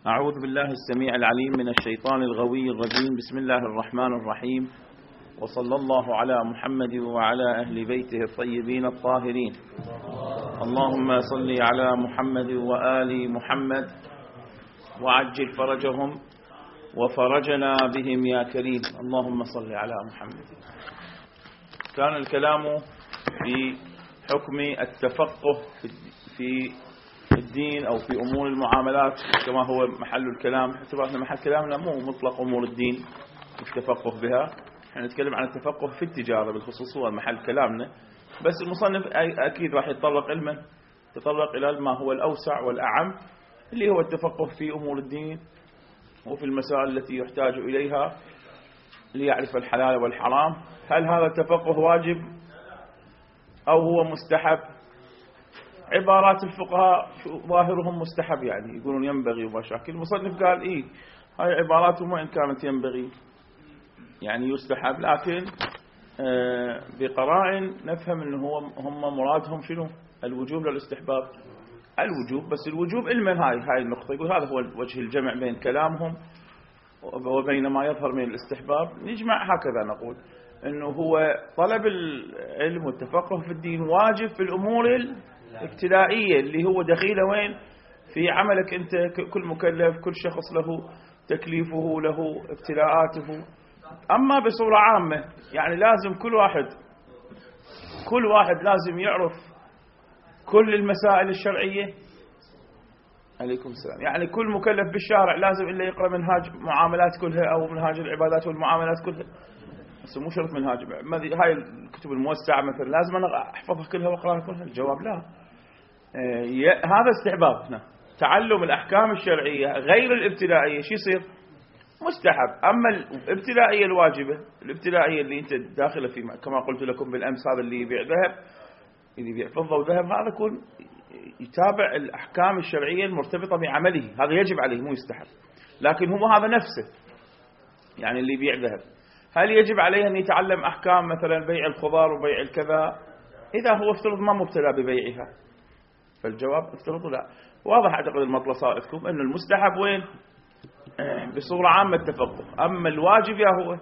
أعوذ بالله السميع العليم من الشيطان الغوي الرجيم. بسم الله الرحمن الرحيم، وصلى الله على محمد وعلى أهل بيته الطيبين الطاهرين. اللهم صل على محمد وآل محمد وعجل فرجهم وفرجنا بهم يا كريم. اللهم صل على محمد. كان الكلام في حكم التفقه في الدين أو في أمور المعاملات كما هو محل الكلام. اعتبرنا محل كلامنا مو مطلق أمور الدين التفقه بها، احنا نتكلم عن التفقه في التجارة بالخصوص، هو محل كلامنا. بس المصنف أكيد راح يتطرق إلى ما هو الأوسع والأعم، اللي هو التفقه في أمور الدين وفي المسائل التي يحتاج إليها ليعرف الحلال والحرام. هل هذا التفقه واجب أو هو مستحب؟ عبارات الفقهاء ظاهرهم مستحب، يعني يقولون ينبغي ومشاكل. المصنف قال هاي عباراتهم وإن كانت ينبغي يعني يستحب، لكن بقرائن نفهم أنه هم مرادهم شنو؟ الوجوب للاستحباب. الوجوب، بس الوجوب علما هاي النقطة. يقول هذا هو وجه الجمع بين كلامهم وبين ما يظهر من الاستحباب. نجمع هكذا نقول أنه هو طلب العلم والتفقه في الدين واجب في الأمور الابتدائية اللي هو دخيله وين؟ في عملك أنت. كل مكلف، كل شخص له تكليفه، له ابتلاءاته. أما بصورة عامة يعني لازم كل واحد لازم يعرف كل المسائل الشرعية. عليكم السلام. يعني كل مكلف بالشارع لازم إلا يقرأ منهاج معاملات كلها أو منهاج العبادات والمعاملات كلها. بس مو شرط منهاج. هاي الكتب الموسعة مثلا لازم أنا أحفظها كلها وأقرأها كلها؟ الجواب لا. هذا استحباب. تعلم الأحكام الشرعية غير الابتدائية شو يصير؟ مستحب. أما الابتدائية الواجبة، الابتدائية اللي أنت داخلة في كما قلت لكم بالأمس، هذا اللي يبيع ذهب، اللي يبيع فضة وذهب، هذا يكون يتابع الأحكام الشرعية المرتبطة بعمله، هذا يجب عليه مو يستحب. لكن هو هذا نفسه، يعني اللي يبيع ذهب هل يجب عليه أن يتعلم أحكام مثلا بيع الخضار وبيع الكذا إذا هو افترض ما مبتلى ببيعها؟ فالجواب افترضوا لا. واضح أعتقد المطلب صائتكم أن المستحب وين؟ بصورة عامة التفقه. أما الواجب يا هو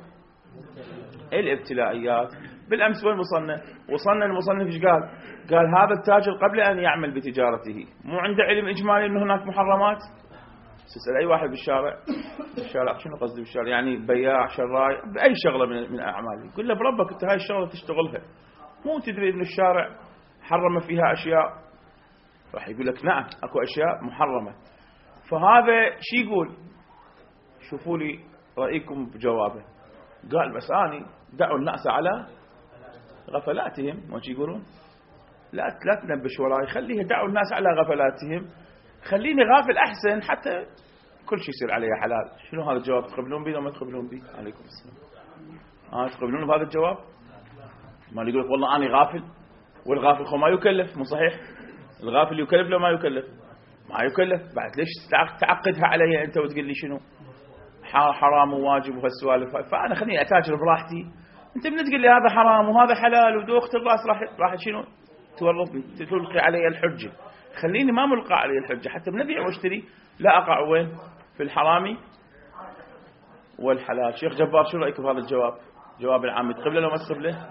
الابتلائيات. بالأمس وصلنا المصنف إيش قال هذا التاجر قبل أن يعمل بتجارته مو عنده علم إجمالي أنه هناك محرمات؟ تسأل أي واحد بالشارع شنو قصدي بالشارع؟ يعني بياع، شراي، بأي شغلة من أعمالي، يقول له بربك أنت هاي الشغلة تشتغلها، مو تدري أن الشارع حرم فيها أشياء؟ راح يقول لك نعم أكو أشياء محرمة. فهذا شي يقول؟ شوفوا لي رأيكم بجوابه. قال بس أني دعوا الناس على غفلاتهم. وش يقولون؟ لا تنبش وراي، خليه دعوا الناس على غفلاتهم، خليني غافل أحسن حتى كل شيء يصير عليه حلال. شنو هذا الجواب؟ تقبلون به أو ما تقبلون به؟ عليكم السلام. تقبلون بهذا الجواب؟ ما يقول لك والله أنا غافل، والغافل خو ما يكلف. مو صحيح؟ الغافل يكلف لو ما يكلف؟ ما يكلف. بعد ليش تعقدها علي أنت وتقول لي شنو حرام وواجب وهالسوالف؟ فأنا خليني أتاجر براحتي. أنت من تقول لي هذا حرام وهذا حلال ودوخت الراس راح شنو تورطني، تلقي علي الحجة. خليني ما ملقى علي الحجة حتى بنبيع واشتري لا أقع وين؟ في الحرام والحلال. شيخ جبار شو رأيك بهذا الجواب؟ جواب العام تقبله لو ما تقبله؟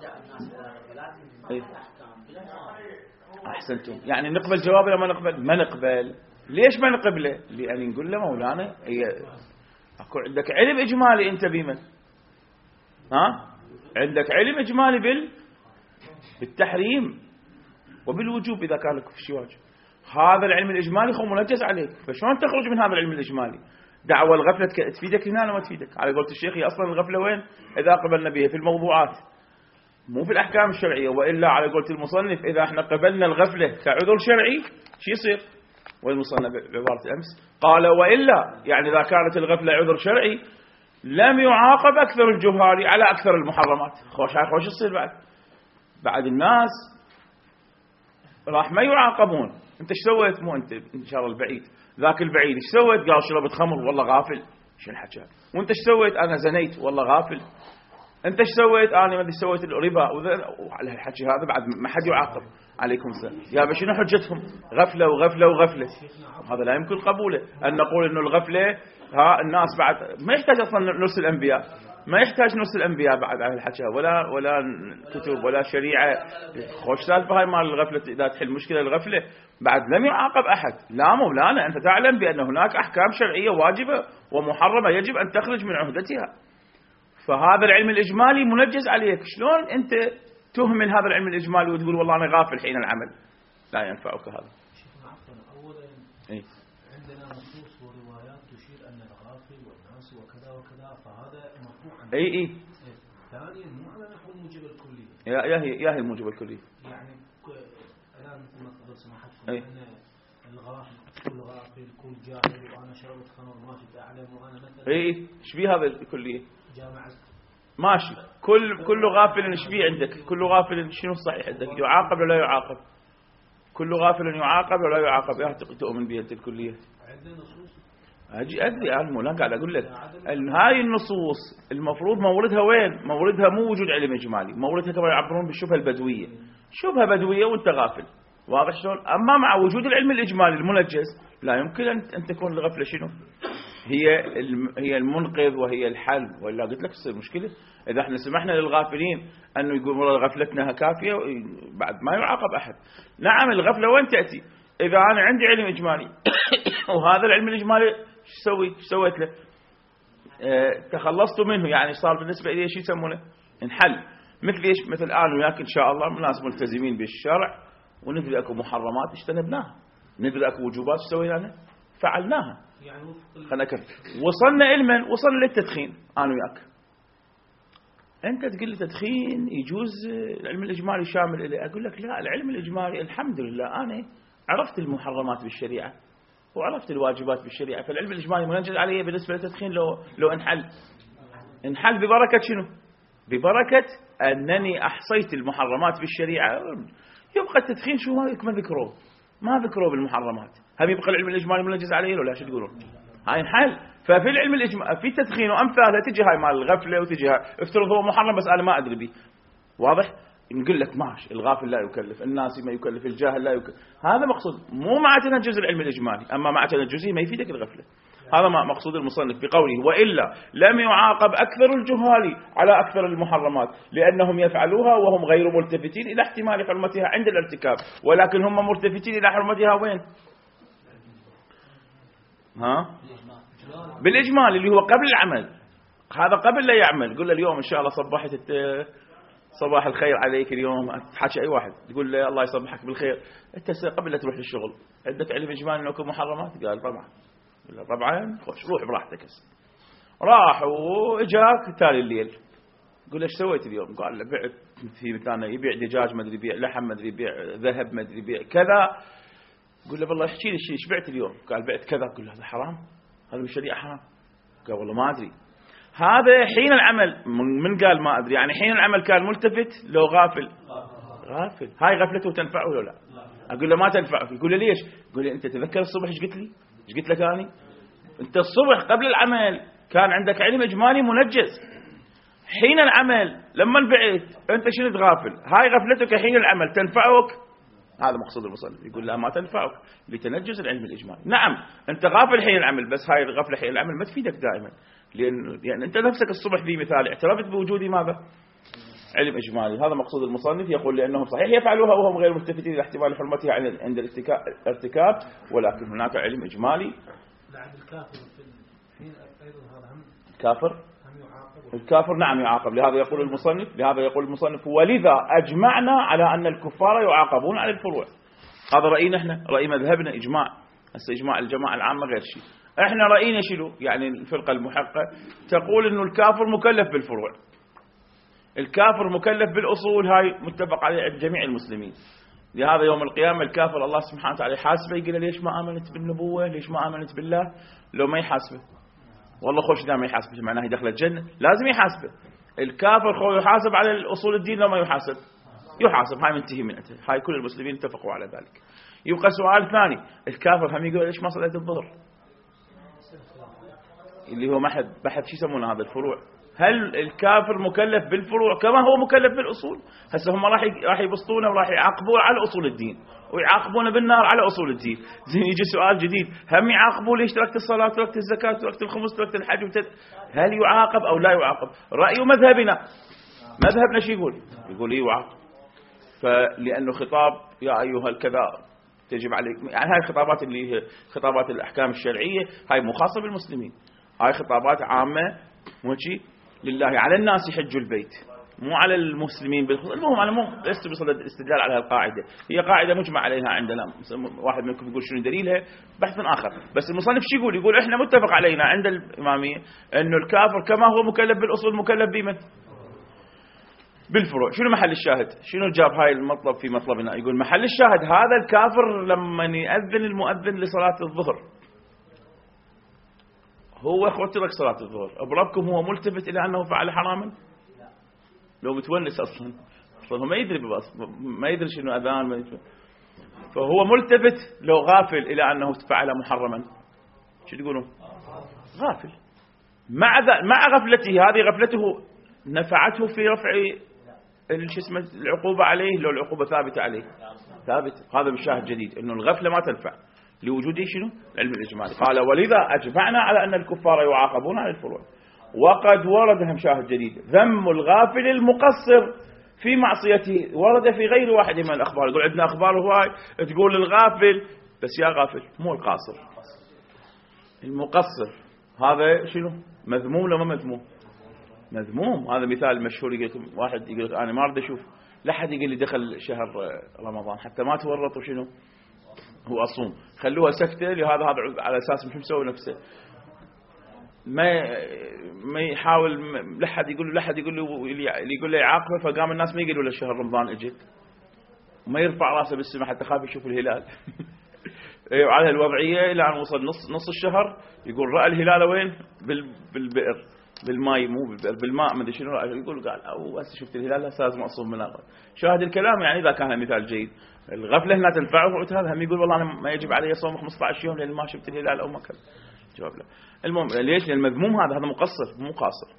أحسنتم. يعني نقبل جوابه لو ما نقبل؟ ما نقبل. ليش ما نقبله؟ لأن نقول له مولانا أكو عندك علم إجمالي أنت بمن؟ عندك علم إجمالي بالتحريم وبالوجوب إذا كان لك في شيء واجب. هذا العلم الإجمالي خو منجز عليك، فشلون تخرج من هذا العلم الإجمالي؟ دعوة الغفلة تفيدك هنا ولا ما تفيدك؟ على قولة الشيخ هي أصلا الغفلة وين؟ إذا قبلنا بها في الموضوعات مو في الأحكام الشرعية. وإلا على قولة المصنف إذا احنا قبلنا الغفلة كعذر شرعي شو يصير؟ والمصنف بعبارة أمس قال وإلا يعني إذا كانت الغفلة عذر شرعي لم يعاقب أكثر الجهال على أكثر المحرمات. خوش يصير بعد الناس راح ما يعاقبون. انت ايش سويت؟ مو انت ان شاء الله البعيد، ذاك البعيد ايش سويت؟ قال شربت خمر والله غافل. شو الحكي؟ وانت ايش سويت؟ انا زنيت والله غافل. انت ايش سويت؟ انا ما ادري سويت الربا. وعلى الحكي هذا بعد ما حد يعاقب. عليكم السلام. يا شنو حجتهم؟ غفلة وغفلة وغفلة. هذا لا يمكن قبوله، أن نقول إنه الغفلة الناس بعد ما يحتاج أصلا نرسل الأنبياء، ما يحتاج نرسل الأنبياء بعد على الحكي، ولا كتب ولا شريعة. خوش سالفة هاي مال الغفلة، إذا تحل مشكلة الغفلة بعد لم يعاقب أحد. لا مولانا، أنت تعلم بأن هناك أحكام شرعية واجبة ومحرمة يجب أن تخرج من عهدتها، فهذا العلم الإجمالي منجز عليك. شلون أنت تهمل هذا العلم الإجمالي وتقول والله أنا غافل حين العمل؟ لا ينفعك هذا. أولا عندنا نصوص وروايات تشير أن الغافل والناس وكذا وكذا، فهذا مرفوع. أي ثانيا مو على نحو الموجب الكلي. يا هي الموجب الكلي. يعني الآن مثل ما قبل سماحتكم أن الغافل كل غافل كل جاهل وأنا شربت خمر ما كنت أعلم وأنا مثلا. إيش بيه هذا الكلية؟ جامعة ماشي. كل غافل ايش بيه عندك؟ كل غافل شنو الصحيح عندك؟ يعاقب ولا يعاقب؟ كل غافل يعاقب ولا يعاقب؟ يا تؤمن بها انت الكليه؟ عندنا نصوص. ادري انا قاعد اقول لك هاي النصوص المفروض موردها وين؟ موردها مو وجود علم اجمالي، موردها كما يعبرون بالشبهه البدويه. شبهه بدويه وانت غافل، واضح شلون؟ اما مع وجود العلم الاجمالي المنجز لا يمكن ان تكون الغفله شنو؟ هي المنقذ وهي الحل، ولا قلت لك تصير مشكله اذا احنا سمحنا للغافلين انه يقولوا غفلتنا كافيه بعد ما يعاقب احد. نعم الغفله وين تاتي؟ اذا انا عندي علم اجمالي وهذا العلم الاجمالي ايش سويت له؟ تخلصت منه، يعني صار بالنسبه لي شو يسمونه؟ انحل. مثل ايش؟ مثل الان وياك ان شاء الله ناس ملتزمين بالشرع، وندري اكو محرمات اجتنبناها، ندري اكو وجوبات سويناها فعلناها. يعني خلنا نكمل. وصلنا علما، وصلنا للتدخين انا وياك. انت تقول لي تدخين يجوز، العلم الاجمالي شامل اليه. اقول لك لا، العلم الاجمالي الحمد لله انا عرفت المحرمات بالشريعه وعرفت الواجبات بالشريعه، فالعلم الاجمالي منجز عليه بالنسبه للتدخين. لو انحل ببركه شنو؟ ببركه انني احصيت المحرمات بالشريعه. يبقى التدخين شو ما ذكروه بالمحرمات، هم يبقى العلم الاجمالي منجز عليه ولا شو تقولون؟ هاي انحل. ففي العلم الاجمالي في التدخين وامثاله تجي هاي مال الغفله، وتجي هاي افترض هو محرم بس انا ما ادري به، واضح؟ نقول لك ماشي، الغافل لا يكلف، الناس ما يكلف، الجاهل لا يكلف. هذا مقصود مو مع تنجز العلم الاجمالي، اما مع تنجزه ما يفيدك الغفله. هذا ما مقصود المصنف بقوله والا لم يعاقب اكثر الجهال على اكثر المحرمات لانهم يفعلوها وهم غير ملتفتين الى احتمال حرمتها عند الارتكاب، ولكن هم ملتفتين الى حرمتها وين؟ بالاجمال اللي هو قبل العمل. هذا قبل لا يعمل. قل له اليوم ان شاء الله صبحت صباح الخير عليك، اليوم تحكي اي واحد تقول له الله يصبحك بالخير، انت قبل لا تروح للشغل عندك علم اجمالي انه محرمات؟ قال طبعا. قال طبعا خوش روح براحتك. راح واجاك تالي الليل، قل له ايش سويت اليوم؟ قال له بعت في مكان يبيع دجاج، ما ادري يبيع لحم، ما ادري يبيع ذهب، ما ادري يبيع كذا. قل له والله احكي لي ايش بعت اليوم؟ قال بعت كذا. قل له هذا حرام، هذا بالشريعه حرام. قال والله ما ادري. هذا حين العمل. من قال ما ادري؟ يعني حين العمل كان ملتفت لو غافل؟ غافل. هاي غفلته تنفعه ولا لا؟ اقول له ما تنفعه. يقول لي ليش؟ يقول لي انت تذكر الصبح ايش قلت لي؟ ايش قلت لك اني؟ انت الصبح قبل العمل كان عندك علم اجمالي منجز، حين العمل لما بعت انت شنو تغافل؟ هاي غفلتك حين العمل تنفعك؟ هذا مقصود المصنف. يقول لا ما تنفعك لتنجز العلم الاجمالي. نعم انت غافل حين العمل، بس هاي الغفله حين العمل ما تفيدك دائما، لان انت نفسك الصبح في مثال اعترفت بوجود ماذا؟ علم اجمالي. هذا مقصود المصنف. يقول لانهم صحيح يفعلوها وهم غير ملتفتين الى احتمال حرمتها عند الارتكاب، ولكن هناك علم اجمالي. بعد الكافر في الحين ايضا هذا هم كافر. الكافر نعم يعاقب. لهذا يقول المصنف ولذا أجمعنا على أن الكفار يعاقبون على الفروع. هذا رأينا احنا، رأي مذهبنا إجماع. هسه إجماع الجماعة العامة غير شيء. احنا رأينا شنو؟ يعني الفرقة المحقة تقول إنه الكافر مكلف بالفروع، الكافر مكلف بالأصول، هاي متفق عليه عند جميع المسلمين. لهذا يوم القيامة الكافر الله سبحانه وتعالى يحاسبه، يقول ليش ما آمنت بالنبوة؟ ليش ما آمنت بالله؟ لو ما يحاسبه والله خوش دام يحاسبه معناه يدخل الجنة، لازم يحاسبه. الكافر خو يحاسب على الأصول الدين، لو ما يحاسب هاي منتهي من هاي كل المسلمين اتفقوا على ذلك. يبقى سؤال ثاني، الكافر هم يقول ليش ما صليت الظهر؟ اللي هو بحث شو يسمونه هذا الفروع. هل الكافر مكلف بالفروع كما هو مكلف بالأصول؟ هسه هم راح يبسطونه وراح يعاقبون على أصول الدين ويعاقبون بالنار على أصول الدين. زين يجي سؤال جديد، هم يعاقبوا ليش تركت الصلاة تركت الزكاة تركت الخمس تركت الحج هل يعاقب أو لا يعاقب؟ رأي مذهبنا، مذهبنا شو يقول يعاقب. فلأنه خطاب يا أيها الكذا تجب عليك، يعني هاي الخطابات اللي هي خطابات الأحكام الشرعية هاي مو خاصة بالمسلمين، هاي خطابات عامة وشي لله على الناس يحجوا البيت مو على المسلمين بالخصوص. المهم أنا مو لست بصدد الاستدلال على القاعدة، هي قاعدة مجمع عليها عندنا، واحد منكم يقول شنو دليلها بحث آخر، بس المصنف شو يقول إحنا متفق علينا عند الإمامية أنه الكافر كما هو مكلف بالأصول مكلف بمن؟ بالفروع. شنو محل الشاهد؟ شنو جاب هاي المطلب في مطلبنا؟ يقول محل الشاهد هذا الكافر لما يأذن المؤذن لصلاة الظهر هو اترك صلاة الظهر، أبربكم هو ملتفت إلى أنه فعل حراما؟ لو متونس أصلا هو ما يدري ما يدري شنو أذان ما يدري. فهو ملتفت لو غافل إلى أنه فعل محرما. شو تقولون؟ غافل. مع غفلته، هذه غفلته نفعته في رفع العقوبة عليه، لو العقوبة ثابتة عليه ثابت. هذا مشاهد جديد انه الغفلة ما تنفع لوجود شنو؟ العلم الإجمالي. قال ولذا أجمعنا على أن الكفار يعاقبون على الفروع. وقد ورد مشاهد جديد ذم الغافل المقصر في معصيته، ورد في غير واحد من الأخبار. يقول عندنا أخبار هواي تقول الغافل، بس يا غافل مو القاصر، المقصر هذا شنو؟ مذموم ولا ما مذموم؟ مذموم. هذا مثال مشهور، يقول واحد يقول أنا ما أريد أشوف لا حد يقول لي دخل شهر رمضان حتى ما تورطوا شنو هو أصوم، خلوها سكتة لهذا على أساس مش مسوي نفسه، ما يحاول لا حد يقول له اللي يقول له يعاقبه. فقام الناس ما يقولوا له شهر رمضان اجت، وما يرفع راسه بالسماء حتى خاف يشوف الهلال. على الوضعية إلى أن وصل نص الشهر يقول رأى الهلال وين؟ بالبئر بالماء، مو بالبئر بالماء ما ادري شنو، يقول قال او هسه شفت الهلال هسه لازم اصوم من الأول. شاهد الكلام يعني اذا كان مثال جيد. الغفله هنا تنفعه، هذا هم يقول والله انا ما يجب علي صوم 15 يوم لان ما شفت الهلال او ما كان جواب له. المهم ليش؟ لان المذموم هذا مقصر مو قاصر.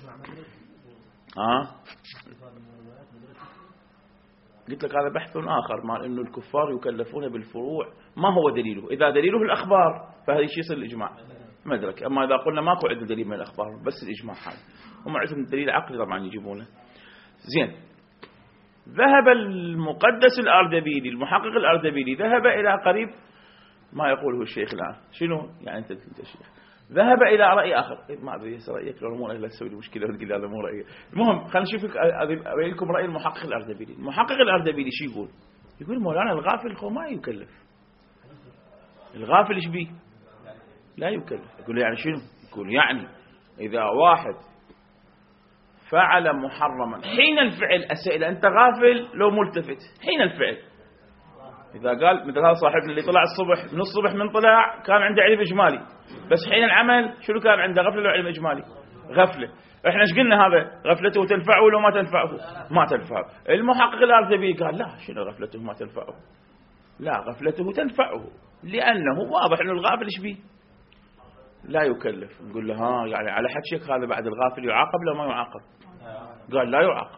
قلت لك هذا بحث آخر مع أنه الكفار يكلفون بالفروع. ما هو دليله؟ إذا دليله الأخبار فهذا شيء يصير الإجماع مدرك. أما إذا قلنا ماكو عندنا دليل من الأخبار بس الإجماع هذا، هم عندهم دليل عقلي طبعا يجيبونه. زين. ذهب المقدس الأردبيلي المحقق الأردبيلي ذهب إلى قريب ما يقوله الشيخ الآن. شنو يعني أنت الشيخ؟ ذهب إلى رأي آخر. ما أدري رأيك لو مو لا تسوي لي مشكلة وتقول هذا مو رأيي. المهم خلينا نشوف أبين لكم رأي المحقق الأردبيلي. المحقق الأردبيلي شو يقول؟ يقول مولانا الغافل هو ما يكلف. الغافل إيش بيه؟ لا يكلف. يقول يعني شنو؟ يقول يعني إذا واحد فعل محرما حين الفعل، أسئلة أنت غافل لو ملتفت حين الفعل. إذا قال مثل هذا صاحبنا اللي طلع الصبح من الصبح من طلع كان عنده علم إجمالي، بس حين العمل شنو كان عنده؟ غفلة ولا علم إجمالي؟ غفلة. إحنا إيش قلنا؟ هذا غفلته تنفعه ولا ما تنفعه؟ ما تنفعه. المحقق الأردبيلي قال لا، شنو غفلته ما تنفعه؟ لا، غفلته تنفعه لأنه واضح إنه الغافل إيش بيه؟ لا يكلف. نقول له ها يعني على حد شك هذا بعد الغافل يعاقب لو ما يعاقب؟ قال لا يعاقب.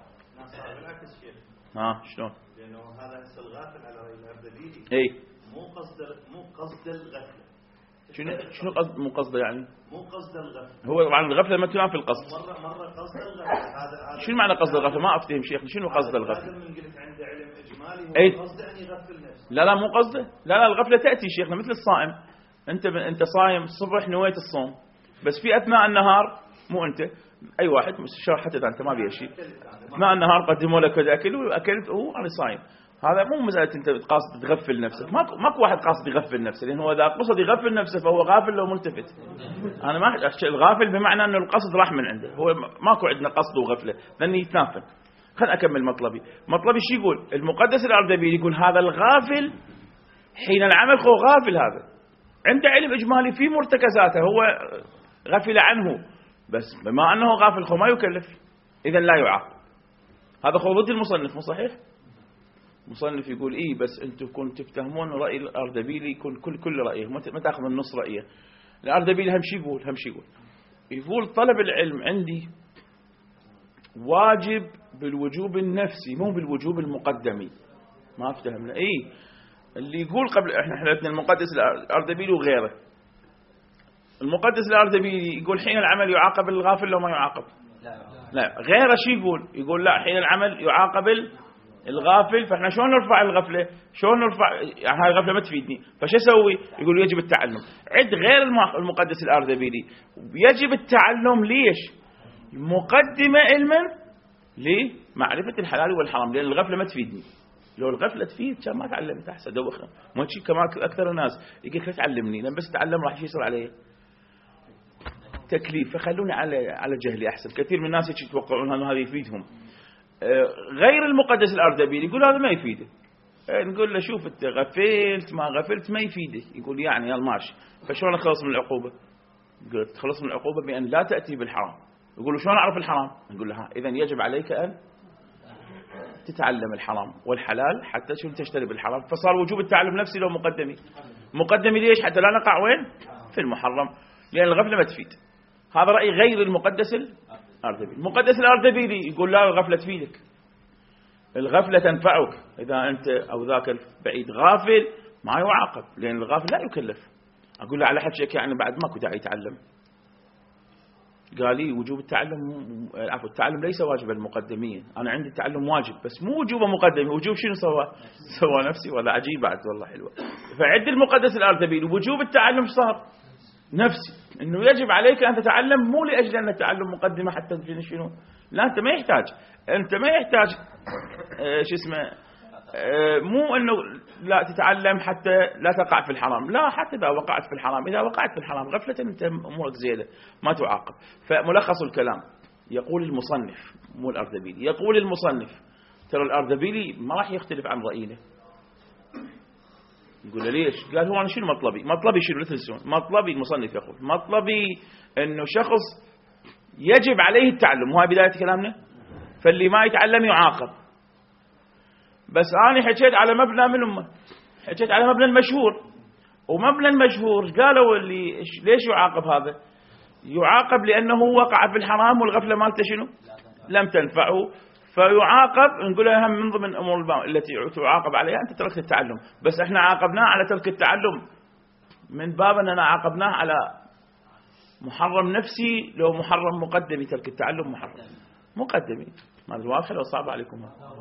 ها شلون؟ لأنه هذا هسه الغافل على رأي الأردبيلي اي مو قصد الغفلة. شنو قصد مو قصده يعني؟ مو قصد الغفلة. هو طبعا الغفلة ما تنافي القصد. مرة قصد الغفلة. هذا شنو معنى قصد الغفلة؟ ما أفتهم شيخنا شنو قصد الغفلة؟ من قلت عنده علم إجمالي هو قصده أن يغفل نفسه. لا مو قصده. لا الغفلة تأتي شيخنا مثل الصائم. أنت صايم الصبح نويت الصوم، بس في أثناء النهار مو أنت أي واحد حتى إذا أنت ما بيها شيء أثناء النهار قدموا لك أكل وأكلت أنا صايم. هذا مو مسألة أنت قاصد تغفل نفسك. ماكو واحد قاصد يغفل نفسه، لأن هو إذا قصد يغفل نفسه فهو غافل لو ملتفت. أنا ما الغافل بمعنى أنه القصد راح من عنده، هو ماكو عندنا قصد وغفلة لأنه يتنافل. خلنا أكمل مطلبي شو يقول؟ المقدس الأردبيلي يقول هذا الغافل حين العمل هو غافل، هذا عنده علم إجمالي في مرتكزاته هو غفل عنه، بس بما أنه غافل هو ما يكلف، إذن لا يعاقب. هذا هو ضد المصنف، مو صحيح؟ مصنف يقول إيه بس أنتم كنتوا تفتهمون رأي الأردبيلي يكون كل رأيه، ما تأخذ النص رأيه. الأردبيلي هم شي يقول طلب العلم عندي واجب بالوجوب النفسي مو بالوجوب المقدمي. ما افتهمنا. اللي يقول قبل احنا حلتنا المقدس الأردبيلي وغيره. المقدس الأردبيلي يقول حين العمل يعاقب الغافل لو ما يعاقب. لا غيره شي يقول لا حين العمل يعاقب الغافل. فاحنا شلون نرفع الغفله؟ شلون نرفع يعني هاي الغفله ما تفيدني فش اسوي؟ يقول يجب التعلم. عد غير المقدس الأردبيلي يجب التعلم. ليش؟ مقدمه علما لمعرفه الحلال والحرام لان الغفله ما تفيدني. لو الغفله تفيد كان ما تعلمت احسن دوخه. ما شيء كما اكثر الناس يقول لك تعلمني لان بس تعلم راح يصير عليه تكليف فخلوني على جهلي احسن. كثير من الناس يتوقعون انه هذا يفيدهم. غير المقدس الأردبيلي يقول هذا ما يفيده. نقول له شوف انت غفلت ما غفلت ما يفيده. يقول يعني يلا ماشي فشلون اخلص من العقوبه؟ يقول تخلص من العقوبه بان لا تاتي بالحرام. يقول شلون اعرف الحرام؟ نقول له اذا يجب عليك ان تتعلم الحرام والحلال حتى شو تجتنب الحرام. فصار وجوب التعلم نفسي لو مقدمي ليش؟ حتى لا نقع وين؟ في المحرم لان الغفله ما تفيد. هذا رأي غير المقدس الأردبيلي. المقدس الأردبيلي يقول لا الغفلة تفيدك. الغفلة تنفعك إذا أنت أو ذاك البعيد غافل ما يعاقب لأن الغافل لا يكلف. أقول له على حد شيء يعني بعد ماكو داعي يتعلم. قال لي وجوب التعلم عفوا التعلم ليس واجبا مقدميا. أنا عندي التعلم واجب بس مو وجوبه مقدمي. وجوب شنو سوى نفسي ولا عجيب بعد والله حلوة. فعد المقدس الأردبيلي وجوب التعلم صار نفسي انه يجب عليك ان تتعلم مو لاجل ان التعلم مقدمه حتى شنو. لا انت ما يحتاج شو اسمه مو انه لا تتعلم حتى لا تقع في الحرام. لا حتى اذا وقعت في الحرام غفله انت امورك زياده ما تعاقب. فملخص الكلام يقول المصنف مو الأردبيلي. يقول المصنف ترى الأردبيلي ما راح يختلف عن رأينا. يقول ليش؟ قال هو أنا شنو مطلبي شنو لا تنسون. مطلبي المصنف يقول مطلبي انه شخص يجب عليه التعلم وهي بداية كلامنا. فاللي ما يتعلم يعاقب. بس أنا حكيت على مبنى من أمه. حكيت على مبنى المشهور ومبنى المشهور قالوا اللي ليش يعاقب هذا؟ يعاقب لأنه وقع في الحرام والغفلة مالته شنو؟ لم تنفعه فيعاقب. نقول هم من ضمن الأمور التي تعاقب عليها أنت تركت التعلم. بس احنا عاقبناه على ترك التعلم من باب أننا عاقبناه على محرم نفسي. لو محرم مقدمي ترك التعلم محرم مقدمي. ما أدري واضح لو صعب عليكم.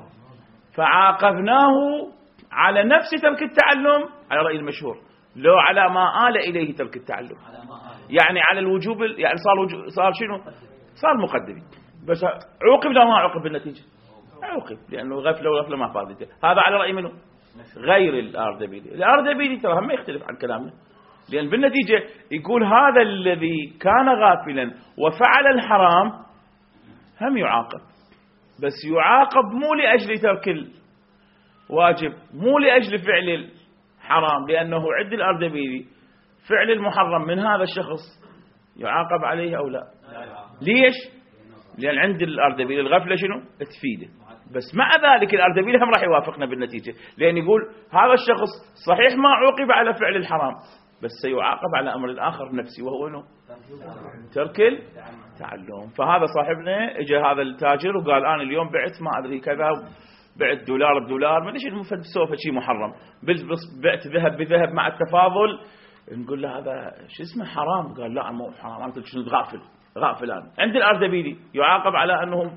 فعاقبناه على نفس ترك التعلم على رأي المشهور لو على ما آل إليه ترك التعلم يعني على الوجوب يعني صار شنو؟ صار مقدمي. بس عوقب لا ما عوقب بالنتيجة عوقب لأنه غفلة ما فادته. هذا على رأي منه غير الأردبيلي ترى هم يختلف عن كلامنا لأن بالنتيجة يقول هذا الذي كان غافلا وفعل الحرام هم يعاقب بس يعاقب مو لأجل ترك الواجب مو لأجل فعل الحرام لأنه عند الأردبيلي فعل المحرم من هذا الشخص يعاقب عليه أو لا. ليش؟ لأن عند الأردبيلي الغفلة شنو؟ تفيده. بس مع ذلك الأردبيلي هم راح يوافقنا بالنتيجة لأن يقول هذا الشخص صحيح ما عوقب على فعل الحرام بس سيعاقب على أمر آخر نفسي وهو إنه ترك التعلم. فهذا صاحبنا اجى هذا التاجر وقال أنا اليوم بعت ما أدري كذا بعت $1 ب$1 ما أدري شيء سوف شيء محرم بعت ذهب بذهب مع التفاضل. نقول له هذا شو اسمه حرام؟ قال لا مو حرام أنت شنو غافل أنا. عند الأردبيلي يعاقب على أنهم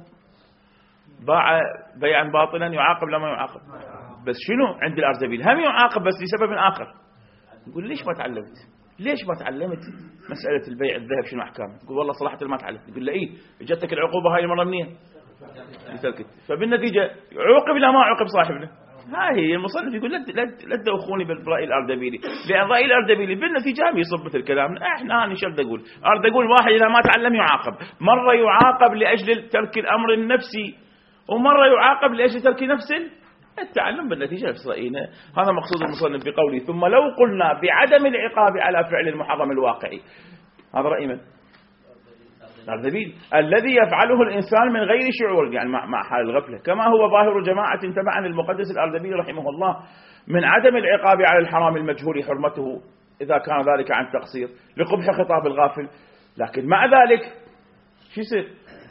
باع بيعا باطلا يعاقب لما يعاقب. بس شنو عند الأردبيلي هم يعاقب بس لسبب آخر. نقول ليش ما تعلمت مسألة البيع الذهب شنو أحكامه؟ يقول والله صراحة ما تعلمت. يقول له إيه جتك العقوبة هاي المرة منين؟ لتركت. فبالنتيجة عوقب لا ما عوقب صاحبنا. هاي المصنف يقول لا تدوخوني بالرأي الأردبيلي لأن رأي الأردبيلي بالنتيجة هم يصب مثل كلامنا. احنا أنا شرط أقول واحد إذا ما تعلم يعاقب. مرة يعاقب لأجل ترك الأمر النفسي ومرة يعاقب لأجل ترك نفس التعلم. بالنتيجة نفس رأينا. هذا مقصود المصنف بقوله ثم لو قلنا بعدم العقاب على فعل المحرم الواقعي. هذا رأي من؟ الأردبيلي الذي يفعله الإنسان من غير شعور يعني مع حال الغفلة كما هو ظاهر جماعة تبعا للمقدس الأردبيلي رحمه الله من عدم العقاب على الحرام المجهول حرمته إذا كان ذلك عن تقصير لقبح خطاب الغافل. لكن مع ذلك شو يصير؟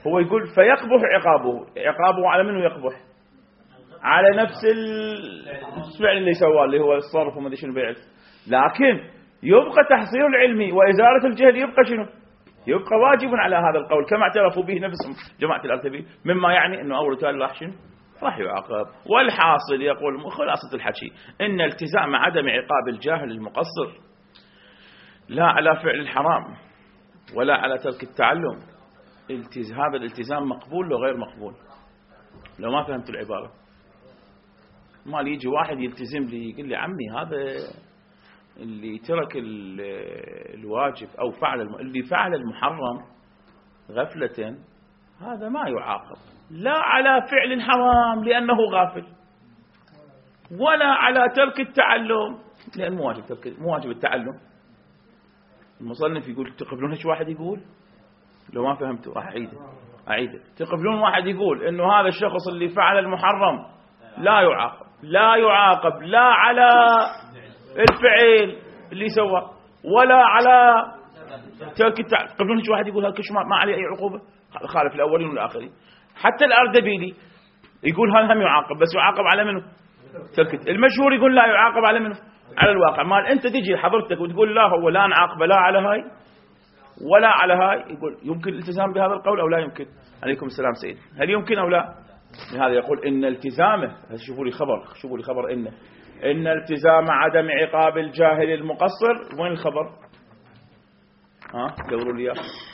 هو يقول فيقبح عقابه على منه يقبح؟ على نفس الفعل اللي سواه اللي هو الصرف وما ادري شنو بيعرف. لكن يبقى تحصيل العلم وإزالة الجهل يبقى شنو؟ يبقى واجب على هذا القول كما اعترفوا به نفسهم جماعة الأرتبي، مما يعني أنه أول تالي راح شنو؟ راح يعاقب. والحاصل يقول خلاصة الحكي إن التزام عدم عقاب الجاهل المقصر لا على فعل الحرام ولا على ترك التعلم. هذا الالتزام مقبول لو غير مقبول. لو ما فهمت العبارة ما يجي واحد يلتزم لي يقول لي عمي هذا اللي ترك الواجب أو اللي فعل المحرم غفلة هذا ما يعاقب لا على فعل حرام لأنه غافل ولا على ترك التعلم لأنه مو واجب التعلم. المصنف يقول تقبلون هيك واحد يقول؟ لو ما فهمته راح أعيده. تقبلون واحد يقول إنه هذا الشخص اللي فعل المحرم لا يعاقب لا على الفعل اللي سوى ولا على ترك التعلم. تقبلون هيك واحد يقول هذا ما عليه أي عقوبة؟ خالف الأولين والآخرين. حتى الأردبيلي يقول هذا هم يعاقب بس يعاقب على منه ترك. المشهور يقول لا يعاقب على منه على الواقع. مال أنت تجي حضرتك وتقول لا هو لا نعاقب لا على هاي ولا على هاي. يقول يمكن الالتزام بهذا القول أو لا يمكن؟ عليكم السلام سيد. هل يمكن أو لا؟ لهذا يقول إن التزامه شوفوا لي خبر إن التزام عدم عقاب الجاهل المقصر. وين الخبر؟ دوروا لي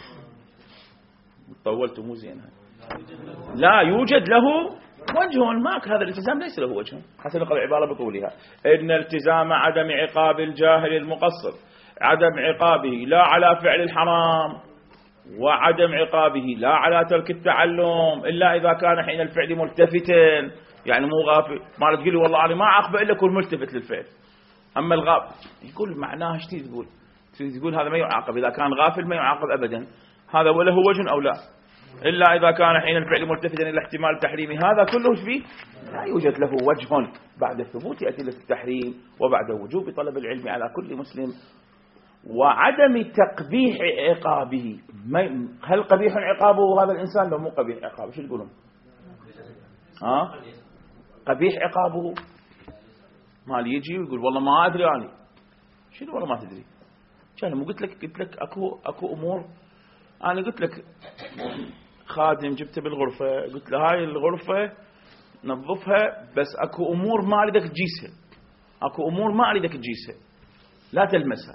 طولتوا مو زين. لا يوجد له وجه ماك. هذا الالتزام ليس له وجه حسب نقل العبارة بقولها إن التزام عدم عقاب الجاهل المقصر عدم عقابه لا على فعل الحرام وعدم عقابه لا على ترك التعلم إلا إذا كان حين الفعل ملتفتا. يعني مو غافل. ما تقول لي والله أنا ما عاقبه إلا كل ملتفت للفعل. أما الغافل يقول معناه ايش تقول هذا ما يعاقب إذا كان غافل ما يعاقب أبدا. هذا وله وجه أو لا إلا إذا كان حين الفعل ملتفتا إلى احتمال تحريمه. هذا كله فيه لا يوجد له وجه بعد ثبوت أدلة التحريم وبعد وجوب طلب العلم على كل مسلم وعدم تقبيح عقابه. هل قبيح عقابه هذا الإنسان لو مو قبيح عقابه؟ شو تقولون؟ قبيح عقابه ما يجي ويقول والله ما أدري أنا شنو والله ما تدري. كان مو قلت لك أكو أمور. أنا قلت لك خادم جبته بالغرفة قلت له هاي الغرفة نظفها بس أكو أمور ما أريدك تجيسها لا تلمسها.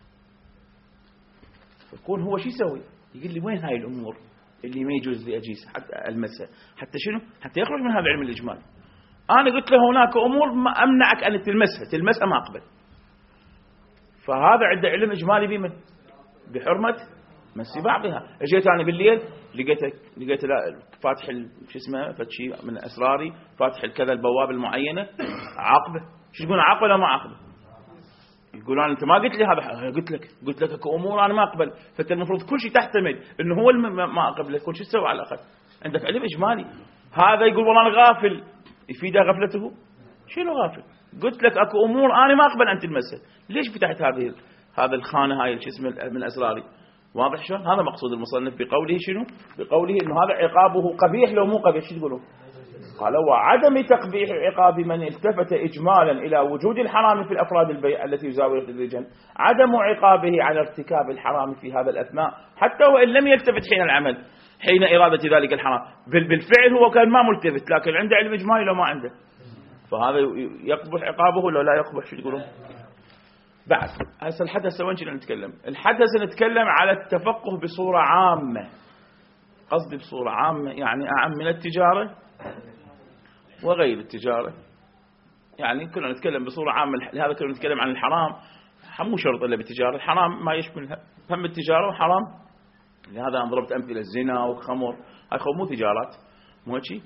فكون هو شو يسوي؟ يقول لي وين هاي الأمور اللي ما يجوز لي أجيسها حتى ألمسها حتى شنو؟ حتى يخرج من هذا العلم الإجمالي. أنا قلت له هناك أمور ما أمنعك أن تلمسها ما أقبل. فهذا عنده علم إجمالي بمن؟ بحرمة مس بعضها. اجيت أنا بالليل لقيت فاتح شو اسمه فتشي من أسراري فاتح الكذا البوابة المعينة عاقبه. شو تقول عاقبه ولا ما عاقبه؟ يقولون أنت ما قلت لي هذا. قلت لك أمور أنا ما أقبل. فأنت المفروض كل شيء تحتمل إنه هو ما أقبله. كل شيء تسوي على الأقل عندك علم إجمالي. هذا يقول والله أنا غافل يفيده غفلته. شنو غافل؟ قلت لك أكو أمور أنا ما أقبل أن تلمسها. ليش فتحت هذا الخانة هاي شو اسمه من أسراري؟ واضح شلون؟ هذا مقصود المصنف بقوله شنو؟ بقوله إنه هذا عقابه قبيح لو مو قبيح. شو تقولون؟ قال وعدم تقبيح عقاب من التفت إجمالا إلى وجود الحرام في الأفراد البيع التي يزاوي الرجال عدم عقابه على ارتكاب الحرام في هذا الأثناء حتى وإن لم يلتفت حين العمل حين إرادة ذلك الحرام. بالفعل هو كان ما ملتفت لكن عنده علم إجمالي لو ما عنده. فهذا يقبح عقابه لو لا يقبح. شو تقولون؟ بعد هسه الحدث وين كنا نتكلم؟ الحدث نتكلم على التفقه بصورة عامة. قصدي بصورة عامة يعني أعم من التجارة وغير التجارة. يعني كنا نتكلم بصورة عامة. لهذا كنا نتكلم عن الحرام مو شرط إلا بالتجارة. الحرام ما يشمل هم التجارة وحرام. لهذا أنا ضربت أمثلة الزنا والخمر هاي مو تجارات مو شيء.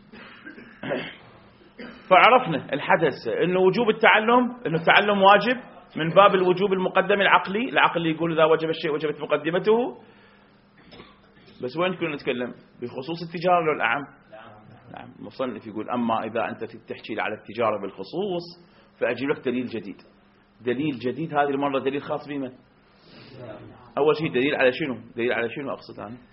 فعرفنا الحدث إنه وجوب التعلم إنه التعلم واجب من باب الوجوب المقدم العقلي. العقل يقول إذا وجب الشيء وجبت مقدمته. بس وين كنا نتكلم؟ بخصوص التجارة ولا الأعم؟ نعم. المصنف يقول أما إذا أنت تحكي على التجارة بالخصوص فأجيب لك دليل جديد هذه المرة دليل خاص بمن؟ أول شيء دليل على شنو؟ أقصد أنا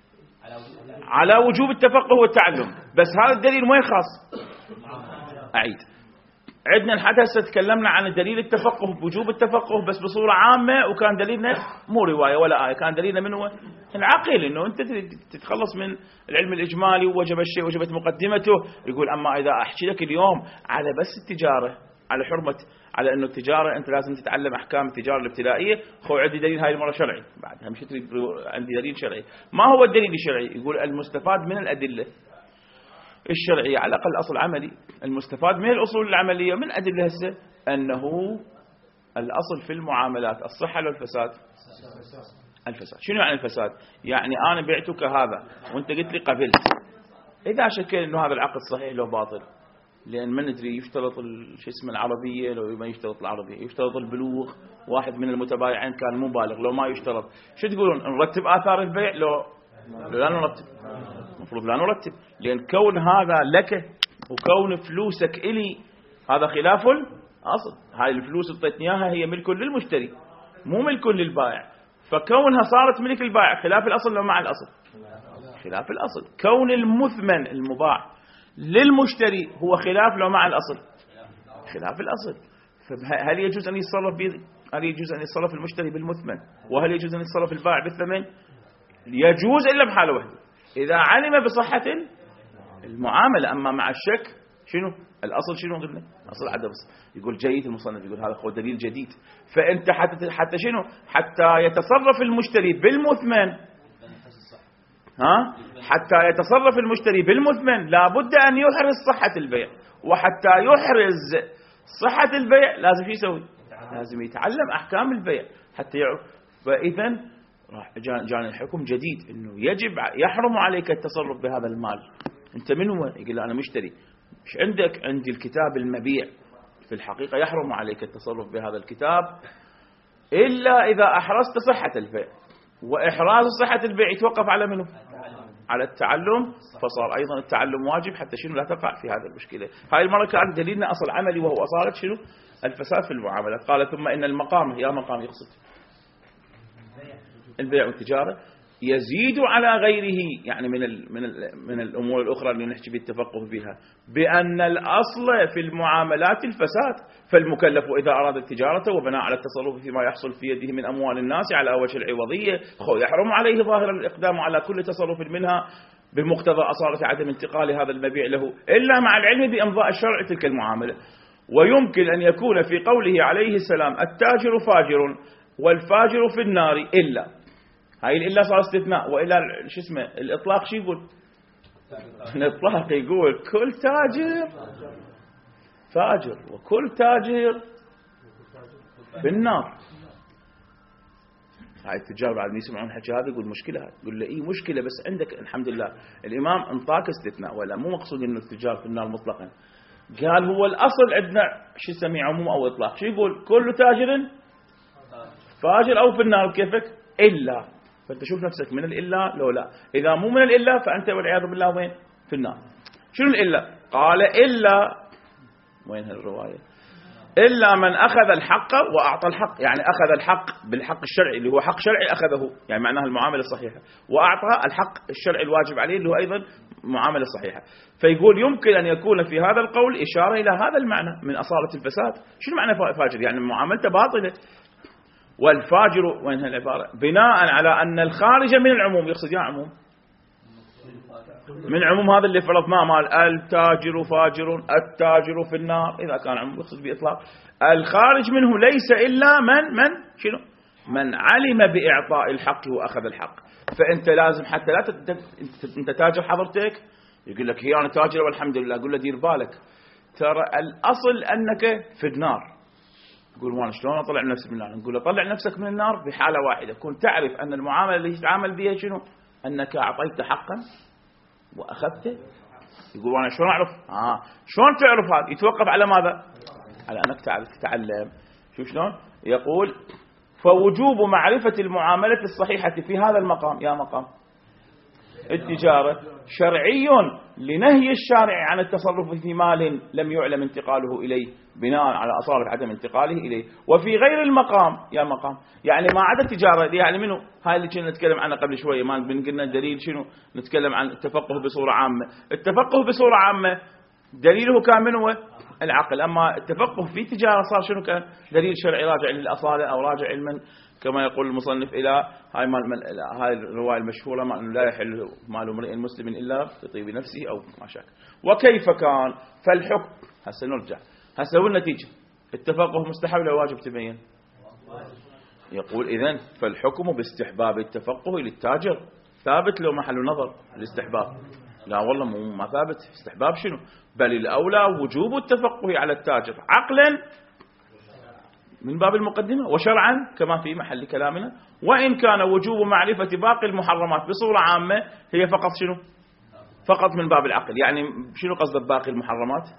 على وجوب التفقه والتعلم. بس هذا الدليل وين خاص؟ أعيد، عندنا لحد هسه تكلمنا عن دليل التفقه بوجوب التفقه بس بصورة عامة، وكان دليلنا مو رواية ولا آية، كان دليلنا من هو العقل، إنه أنت تتخلص من العلم الإجمالي ووجب الشيء وجبت مقدمته. يقول أما إذا أحكي لك اليوم على بس التجارة، على حرمة، على إنه التجارة أنت لازم تتعلم أحكام التجارة الابتدائية، خو عندي دليل هاي المرة شرعي، بعدها مش عندي دليل شرعي. ما هو الدليل الشرعي؟ يقول المستفاد من الأدلة الشرعية على الأقل أصل عملي، المستفاد من الأصول العملية من أدلة هسه أنه الأصل في المعاملات الصحة والفساد. الفساد شنو يعني الفساد؟ يعني أنا بعتك هذا وأنت قلت لي قبلت، إذا شكل إنه هذا العقد صحيح لو باطل، لأن ما ندري يشترط شو اسمه العربية لو ما يشترط العربية، يشترط البلوغ، واحد من المتبايعين كان مو بالغ لو ما يشترط، شو تقولون نرتب آثار البيع لو لا نرتب؟ المفروض لا نرتب، لأن كون هذا لك وكون فلوسك إلي هذا خلاف الأصل. هاي الفلوس اعطيتني اياها هي ملك للمشتري مو ملك للبائع، فكونها صارت ملك البائع خلاف الأصل لو مع الأصل؟ خلاف الأصل. كون المثمن المباع للمشتري هو خلاف لو مع الأصل؟ خلاف الأصل. فهل يجوز أن يتصرف هل يجوز أن يتصرف المشتري بالمثمن وهل يجوز أن يتصرف البائع بالثمن؟ يجوز إلا بحالة واحدة، إذا علم بصحة المعاملة. أما مع الشك شنو الأصل؟ شنو قلنا أصل عدم. يقول جيد المصنف، يقول هذا هو دليل جديد. فأنت حتى شنو حتى يتصرف المشتري بالمثمن، حتى يتصرف المشتري بالمثمن لابد أن يحرز صحة البيع، وحتى يحرز صحة البيع لازم شو يسوي؟ لازم يتعلم أحكام البيع حتى يعرف. فإذا راح جاني الحكم جديد انه يجب يحرم عليك التصرف بهذا المال. انت من هو؟ يقول انا مشتري. مش عندك؟ عندي الكتاب المبيع. في الحقيقة يحرم عليك التصرف بهذا الكتاب الا اذا احرزت صحة البيع، واحراز صحة البيع يتوقف على منه؟ على التعلم. فصار ايضا التعلم واجب حتى شنو لا تقع في هذه المشكلة. هاي المرة كان دليلنا اصل عملي وهو اصالة شنو الفساد في المعاملات. قال ثم ان المقام، يا مقام يقصد البيع والتجارة، يزيد على غيره، يعني من الأمور الأخرى اللي نحكي بالتفقه بها، بأن الأصل في المعاملات الفساد. فالمكلف إذا أراد التجارة وبناء على التصرف فيما يحصل في يده من أموال الناس على وجه العوضية، يحرم عليه ظاهر الإقدام على كل تصرف منها بمقتضى أصالة عدم انتقال هذا المبيع له إلا مع العلم بإمضاء الشرع تلك المعاملة. ويمكن أن يكون في قوله عليه السلام التاجر فاجر والفاجر في النار إلا، هاي الإلا صار استثناء، وإلا شو اسمه الإطلاق شو يقول؟ الإطلاق يقول كل تاجر فاجر وكل تاجر في النار. هاي التجار بعد ما يسمعون حكي هذا يقول مشكلة، هاي يقول له إيه مشكلة، بس عندك الحمد لله الإمام انطاك استثناء، ولا مو مقصود إنه التجار في النار مطلقا. قال هو الأصل عندنا شو يسميه عموم أو إطلاق، شو يقول؟ كل تاجر فاجر أو في النار كيفك إلا. فأنت شوف نفسك من الإلا لو لا، إذا مو من الإلا فأنت والعياذ بالله وين؟ في النار. شنو الإلا؟ قال إلا، وين هالرواية؟ إلا من أخذ الحق وأعطى الحق، يعني أخذ الحق بالحق الشرعي اللي هو حق شرعي أخذه، يعني معناها المعاملة الصحيحة، وأعطى الحق الشرعي الواجب عليه اللي هو أيضا معاملة صحيحة. فيقول يمكن أن يكون في هذا القول إشارة إلى هذا المعنى من أصالة الفساد. شنو معنى فاجر؟ يعني معاملته باطلة. والفاجر وين هالعبارة؟ بناء على أن الخارج من العموم، يقصد يا عموم من عموم هذا اللي فرضناه مال التاجر فاجر التاجر في النار، إذا كان عموم يقصد بإطلاق الخارج منه ليس إلا من شنو؟ من علم بإعطاء الحق وأخذ الحق. فأنت لازم حتى لا أنت تاجر حضرتك يقول لك هي أنا تاجر والحمد لله، أقول له دير بالك ترى الأصل أنك في النار. يقول وانا شلون اطلع نفسي من النار؟ نقول له طلع نفسك من النار بحاله واحده، كنت تعرف ان المعامله اللي تتعامل بها شنو؟ انك اعطيت حقا واخذته. يقول وانا شلون اعرف؟ شلون تعرف هذا؟ يتوقف على ماذا؟ على انك تعرف تتعلم. شوف شلون يقول فوجوب معرفه المعامله الصحيحه في هذا المقام، يا مقام التجارة شرعي لنهي الشارع عن التصرف في مال لم يعلم انتقاله إليه بناء على أصالة عدم انتقاله إليه. وفي غير المقام يعني ما عدا التجارة يعني منه هاي اللي كنا نتكلم عنها قبل شوية ما قلنا دليل شنو نتكلم عن التفقه بصورة عامة. التفقه بصورة عامة دليله كان منه العقل، أما التفقه في تجارة صار شنو كان دليل شرعي راجع للأصالة أو راجع علما كما يقول المصنف إلى هاي الرواية المشهورة لا يحل مال امرئ مسلم إلا بطيب نفسه أو ما شاك. وكيف كان فالحكم هسه نرجع هسه والنتيجة التفقه مستحب ولا واجب تبين؟ يقول إذن فالحكم باستحباب التفقه للتاجر ثابت لو محل نظر الاستحباب؟ لا والله ما ثابت. استحباب شنو؟ بل الأولى وجوب التفقه على التاجر عقلا من باب المقدمة وشرعا كما في محل كلامنا، وإن كان وجوب معرفة باقي المحرمات بصورة عامة هي فقط شنو؟ فقط من باب العقل. يعني شنو قصد باقي المحرمات؟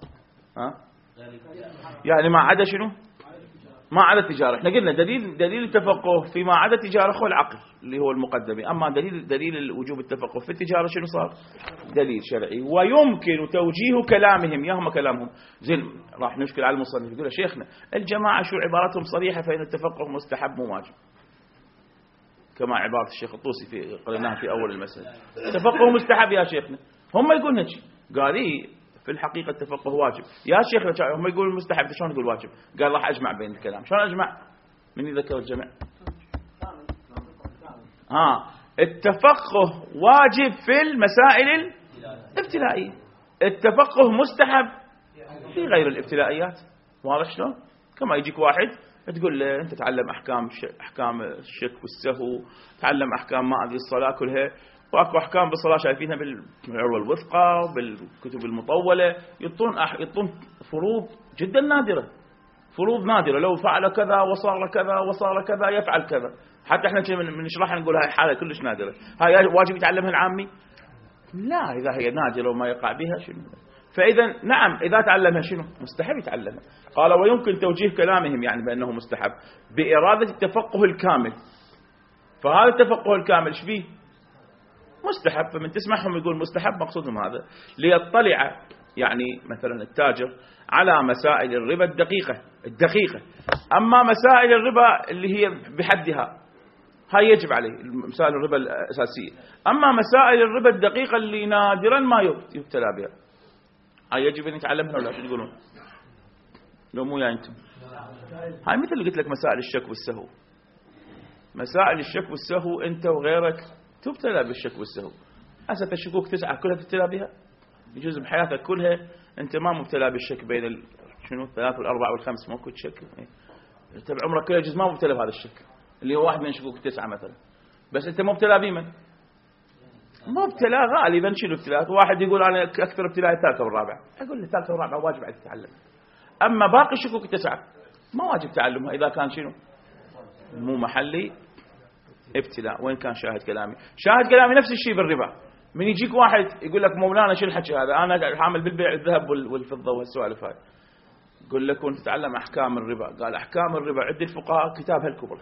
يعني ما عدا شنو؟ ما عدا التجارة. احنا قلنا دليل التفقه فيما عدا التجارة هو العقل اللي هو المقدمي، أما دليل وجوب التفقه في التجارة شنو صار؟ دليل شرعي. ويمكن توجيه كلامهم يهم كلامهم زين راح نشكل على المصنف يقول شيخنا الجماعة شو عبارتهم صريحة فإن التفقه مستحب مو واجب كما عبارة الشيخ الطوسي في قلناها في أول المسألة. التفقه مستحب يا شيخنا، هم يقولون هيك قال لي في الحقيقة التفقه واجب يا شيخ. هم يقولون مستحب شلون يقول واجب؟ قال راح أجمع بين الكلام. شلون أجمع؟ من يذكر الجمع؟ التفقه واجب في المسائل الابتلائية، التفقه مستحب في غير الابتلائيات. واضح شلون؟ كما يجيك واحد تقول له أنت تعلم أحكام الشك والسهو، تعلم أحكام ما أدري الصلاة كلها، واكو احكام بالصلاه شايفينها بالعروه الوثقى وبالكتب المطوله يعطون فروض جدا نادره، فروض نادره لو فعل كذا وصار كذا يفعل كذا. حتى احنا من نشرحها نقول هاي حاله كلش نادره، هاي واجب يتعلمها العامي؟ لا، اذا هي نادره وما يقع بها شنو. فاذا نعم اذا تعلمها شنو مستحب يتعلمها. قال ويمكن توجيه كلامهم يعني بانه مستحب باراده التفقه الكامل. فهذا التفقه الكامل ايش فيه؟ مستحب. فمن تسمعهم يقول مستحب مقصودهم هذا ليطلع يعني مثلا التاجر على مسائل الربا الدقيقة. أما مسائل الربا اللي هي بحدها هاي يجب عليه مسائل الربا الأساسية. أما مسائل الربا الدقيقة اللي نادرا ما يبتلى بها هاي يجب أن يتعلمها ولا شو تقولون؟ لو مو يا أنتم هاي مثل اللي قلت لك مسائل الشك والسهو. مسائل الشك والسهو أنت وغيرك تبتلى بالشك والسهو. أسف الشكوك 9 كلها تبتلى بها؟ يجوز بحياتك كلها أنت ما مبتلى بالشك بين شنو 3 وال4 وال5 ماكو شك. أنت بعمرك كله يجوز ما مبتلى بهذا الشك اللي هو واحد من شكوك 9 مثلا، بس أنت مبتلى بمن؟ مبتلى غالبا شنو ابتلاءات؟ واحد يقول أنا أكثر ابتلاء الثالثة والرابعة، أقول الثالثة والرابعة واجب عليك تتعلم. أما باقي الشكوك 9 ما واجب تعلمها إذا كان شنو مو محلي ابتلاء. وين كان شاهد كلامي نفس الشيء بالربا. من يجيك واحد يقول لك مولانا شو الحكي هذا، انا حامل بالبيع الذهب والفضه والسوالف هاي، يقول لك وانت تتعلم احكام الربا. قال احكام الربا عند الفقهاء كتابها الكبرى.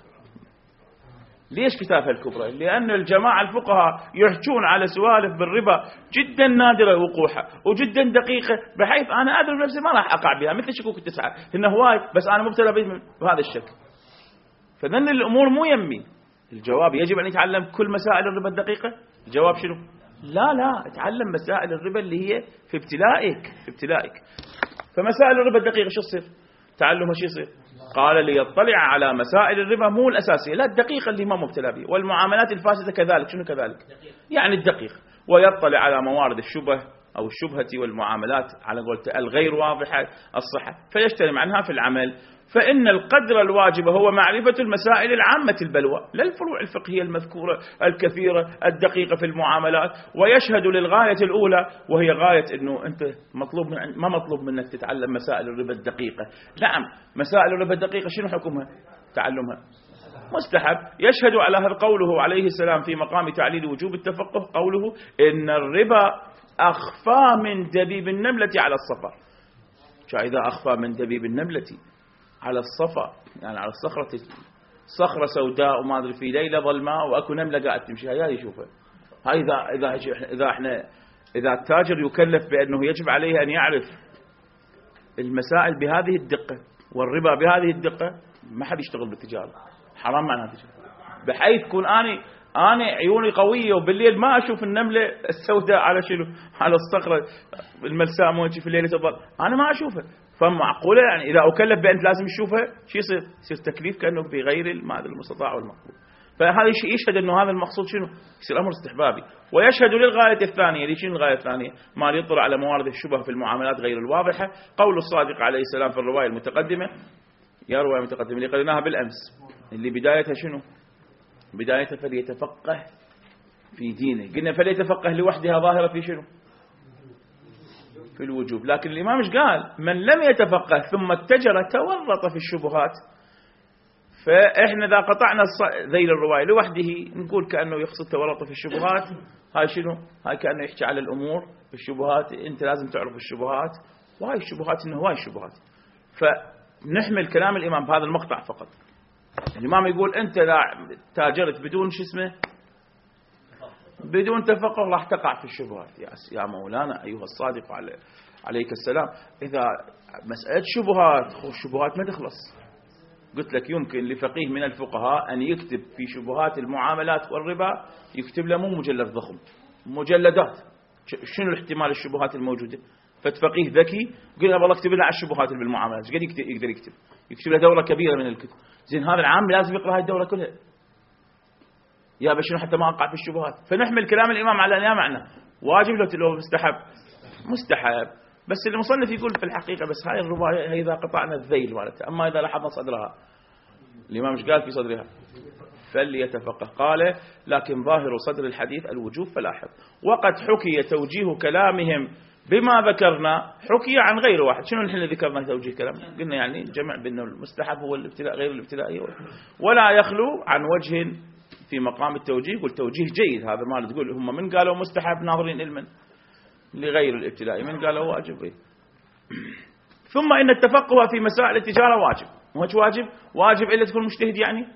ليش كتابها الكبرى؟ لان الجماعه الفقهاء يحجون على سوالف بالربا جدا نادره وقوعها وجدا دقيقه، بحيث انا ادري نفسي ما راح اقع بها مثل شكوك 9 هن هواي، بس انا مبتلى بهذا الشك. فذن الامور مو يمي. الجواب يجب أن يتعلم كل مسائل الربا الدقيقة؟ الجواب شنو؟ لا اتعلم مسائل الربا اللي هي في ابتلائك. فمسائل الربا الدقيقة شو تصير؟ تعلمها شو يصير؟ قال ليطلع على مسائل الربا مو الأساسية، لا الدقيقة اللي ما مبتلى بها، والمعاملات الفاسدة كذلك. شنو كذلك؟ يعني الدقيق. ويطلع على موارد الشبه أو الشبهة والمعاملات على قولة الغير واضحة الصحة فيجتنب عنها في العمل. فإن القدر الواجب هو معرفة المسائل العامة البلوى لا الفروع الفقهية المذكورة الكثيرة الدقيقة في المعاملات. ويشهد للغاية الأولى وهي غاية أنه أنت ما مطلوب منك تتعلم مسائل الربا الدقيقة. نعم مسائل الربا الدقيقة شنو حكمها؟ تعلمها مستحب. يشهد على هذا قوله عليه السلام في مقام تعليل وجوب التفقه، قوله إن الربا أخفى من دبيب النملة على الصفا. إذا أخفى من دبيب النملة على الصفا يعني على الصخرة، صخرة سوداء وما أدري في ليلة ظلماء وأكو نملة قاعد تمشي، هيا يشوفها هاي إذا التاجر يكلف بأنه يجب عليه أن يعرف المسائل بهذه الدقة والربا بهذه الدقة، ما حد يشتغل بالتجارة، حرام معناها التجارة. بحيث كون أنا عيوني قوية وبالليل ما أشوف النملة السوداء على شنو، على الصخرة الملساء موجي في الليل تظل، أنا ما أشوفها. فمعقولة يعني إذا أكلف بأنت لازم تشوفها، شو يصير تكليف كأنه بغير المستطاع والمقبول. فهذا الشيء يشهد أنه هذا المقصود شنو، يصير أمر استحبابي. ويشهد للغاية الثانية. ليش الغاية الثانية؟ ما يطلع على موارد الشبه في المعاملات غير الواضحة. قول الصادق عليه السلام في الرواية المتقدمة، يا رواية متقدمة اللي قريناها بالأمس، اللي بدايتها شنو؟ بدايتها فليتفقه في دينه. قلنا فليتفقه لوحدها ظاهرة في شنو؟ في الوجوب. لكن الإمام ايش قال؟ من لم يتفقه ثم اتجر تورط في الشبهات. فإحنا إذا قطعنا ذيل الرواية لوحده نقول كأنه يقصد تورط في الشبهات. هاي شنو؟ هاي كأنه يحكي على الأمور الشبهات، أنت لازم تعرف الشبهات، وهاي الشبهات إنه هاي الشبهات. فنحمل كلام الإمام بهذا المقطع فقط. الإمام يقول أنت إذا تاجرت بدون شو اسمه، بدون تفقه راح تقع في الشبهات. يا مولانا أيها الصادق عليك السلام، إذا مسألة شبهات ما تخلص. قلت لك يمكن لفقيه من الفقهاء أن يكتب في شبهات المعاملات والربا، يكتب له مو مجلد ضخم، مجلدات. شنو الاحتمال الشبهات الموجودة؟ ففقيه ذكي قل له والله اكتب لنا على الشبهات اللي بالمعاملات. قد يقدر يكتب له دورة كبيرة من الكتب. زين هذا العام لازم يقرأ هاي الدورة كلها يا بشنو حتى ما أقع في الشبهات. فنحمل كلام الإمام على أنها معنى واجب لو مستحب، مستحب. بس المصنف يقول في الحقيقة بس هاي الربا إذا قطعنا الذيل مالتها. أما إذا لاحظنا صدرها، الإمام ايش قال في صدرها؟ فليتفقه. قال لكن ظاهر صدر الحديث الوجوب فلاحظ. وقد حكي توجيه كلامهم بما ذكرنا، حكي عن غير واحد. شنو نحن ذكرنا توجيه كلام؟ قلنا يعني جمع بأنه المستحب هو الابتلاء غير الابتلائي، ولا يخلو عن وجه في مقام التوجيه. قل توجيه جيد هذا، ما تقول هم من قالوا مستحب ناظرين علما لغير الابتلاء، من قالوا واجب. ثم إن التفقه في مسائل التجارة واجب. وش واجب إلا تكون مجتهد يعني.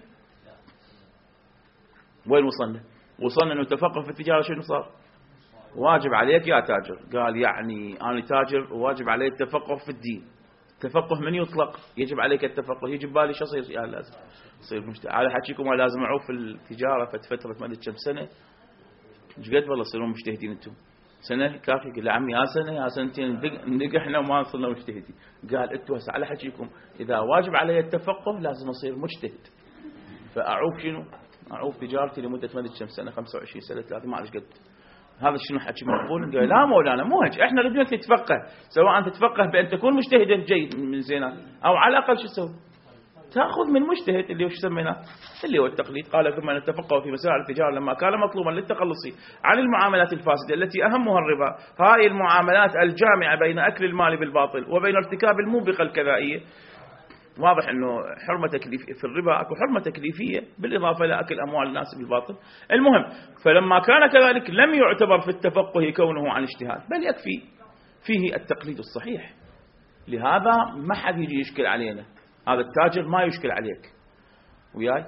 وين وصلنا أنه التفقه في التجارة شنو صار؟ واجب عليك يا تاجر. قال يعني أنا تاجر وواجب علي التفقه في الدين. التفقه من يطلق يجب عليك التفقه، يجي ببالي شو صير يعني لازم صير مجتهد. على حكيكم لازم أعوف في التجارة فترة ما أدري كم سنة. ايش قد والله تصيرون مجتهدين انتم؟ سنة كافي؟ قال عمي يا سنة يا سنتين نقحنا وما صرنا مجتهدين. قال انتم هسه على حكيكم إذا واجب علي التفقه لازم أصير مجتهد. فأعوف شنو؟ أعوف تجارتي لمدة ما أدري كم سنة، 25 سنة 30 ما أعرف قد. هذا شنو حكي مقبول؟ قال لا مولانا مو هيك، احنا ردنا تتفقه، سواء تتفقه بأن تكون مجتهدا جيد من زينات، أو على الأقل شو تسوي؟ تأخذ من مجتهد اللي هو شو سميناه اللي هو التقليد. قال ثم نتفقه في مسائل التجارة لما كان مطلوبا للتخلص عن المعاملات الفاسدة التي أهمها الربا. هاي المعاملات الجامعة بين أكل المال بالباطل وبين ارتكاب الموبقة الكذائية. واضح أنه حرمة تكليفية في الربا، أكو حرمة تكليفية بالإضافة لأكل أموال الناس بالباطل. المهم فلما كان كذلك لم يعتبر في التفقه كونه عن اجتهاد، بل يكفي فيه التقليد الصحيح. لهذا ما حد يجي يشكل علينا، هذا التاجر ما يشكل عليك وياي.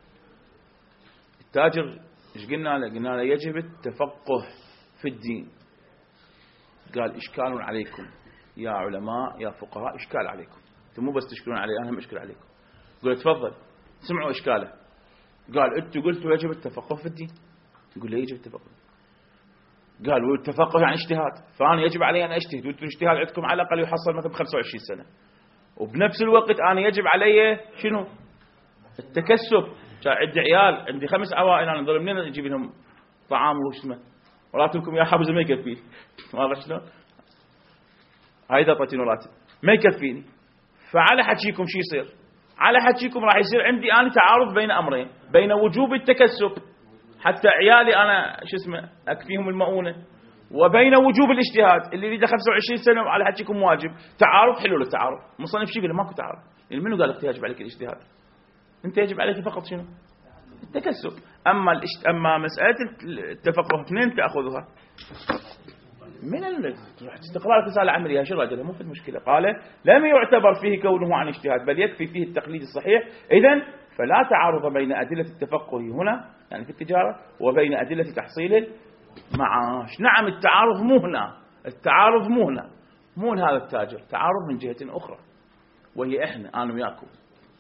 التاجر ايش قلنا له؟ قلنا له يجب التفقه في الدين. قال إشكال عليكم يا علماء يا فقهاء، إشكال عليكم، انتم مو بس تشكلون علي أنا هم أشكل عليكم. قال تفضل سمعوا إشكاله. قال انتم قلتوا يجب التفقه في الدين. يقول لي يجب التفقه. قال والتفقه يعني اجتهاد، فأنا يجب علي أن أجتهد، وانتم الاجتهاد عندكم على الأقل يحصل مثلا 25 سنة، وبنفس الوقت أنا يجب علي شنو؟ التكسب. عندي عيال، عندي 5 عوائل، أنا ضل منين أجيب لهم طعام وشمه؟ وراتبكم يا حبز ما يكفي. واضح شلون؟ هاي إذا طلعتين وراتب ما يكفيني. فعلى حكيكم شو يصير؟ على حكيكم راح يصير عندي أنا تعارض بين أمرين، بين وجوب التكسب حتى عيالي أنا شو اسمه أكفيهم المؤونة، وبين وجوب الاجتهاد اللي يريد 25 سنة وعلى حكيكم واجب. تعارض حلو للتعارض. مصنف شيء يقول ماكو تعارض. يعني منو قال لك يجب عليك الاجتهاد؟ انت يجب عليك فقط شنو؟ التكسب. اما مسألة التفقه اثنين تأخذها من تروح تستقرار رسالة عملية شو راجل مو في المشكلة. قال لم يعتبر فيه كونه عن اجتهاد، بل يكفي فيه التقليد الصحيح. إذن فلا تعارض بين أدلة التفقه هنا يعني في التجارة وبين أدلة تحصيل المعاش. نعم التعارض مو هنا، التعارض مو هنا، مو هذا التاجر، تعارض من جهة أخرى وهي إحنا، أنا وياكم،